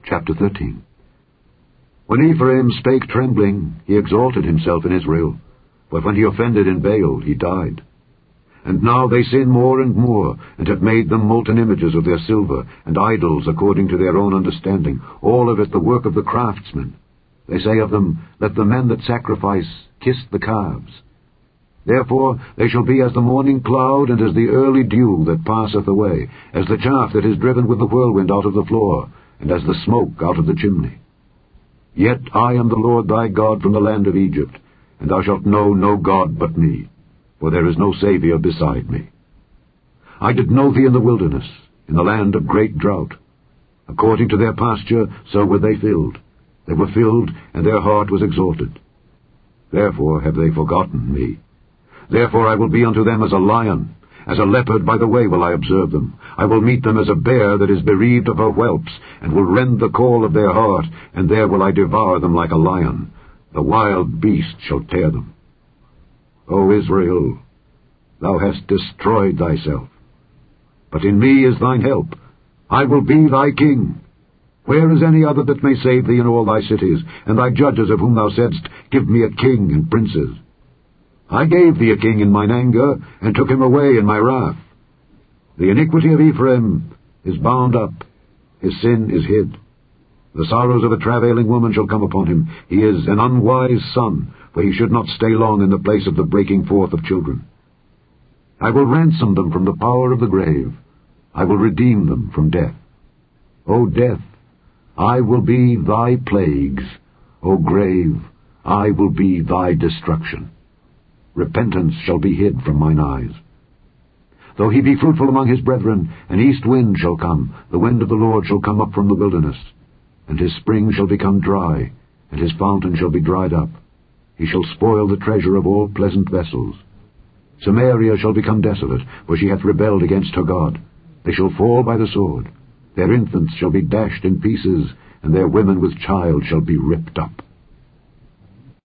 Chapter 13. When Ephraim spake trembling, he exalted himself in Israel, but when he offended in Baal, he died. And now they sin more and more, and have made them molten images of their silver, and idols according to their own understanding, all of it the work of the craftsmen. They say of them, Let the men that sacrifice kiss the calves. Therefore they shall be as the morning cloud, and as the early dew that passeth away, as the chaff that is driven with the whirlwind out of the floor, and as the smoke out of the chimney. Yet I am the Lord thy God from the land of Egypt, and thou shalt know no God but me, for there is no Saviour beside me. I did know thee in the wilderness, in the land of great drought. According to their pasture, so were they filled. They were filled, and their heart was exalted. Therefore have they forgotten me. Therefore I will be unto them as a lion, as a leopard by the way will I observe them. I will meet them as a bear that is bereaved of her whelps, and will rend the caul of their heart, and there will I devour them like a lion. The wild beast shall tear them. O Israel, thou hast destroyed thyself. But in me is thine help. I will be thy king. Where is any other that may save thee in all thy cities, and thy judges of whom thou saidst, Give me a king and princes? I gave thee a king in mine anger, and took him away in my wrath. The iniquity of Ephraim is bound up, his sin is hid. The sorrows of a travailing woman shall come upon him. He is an unwise son, for he should not stay long in the place of the breaking forth of children. I will ransom them from the power of the grave. I will redeem them from death. O death, I will be thy plagues. O grave, I will be thy destruction. Repentance shall be hid from mine eyes. Though he be fruitful among his brethren, an east wind shall come, the wind of the Lord shall come up from the wilderness, and his spring shall become dry, and his fountain shall be dried up. He shall spoil the treasure of all pleasant vessels. Samaria shall become desolate, for she hath rebelled against her God. They shall fall by the sword. Their infants shall be dashed in pieces, and their women with child shall be ripped up.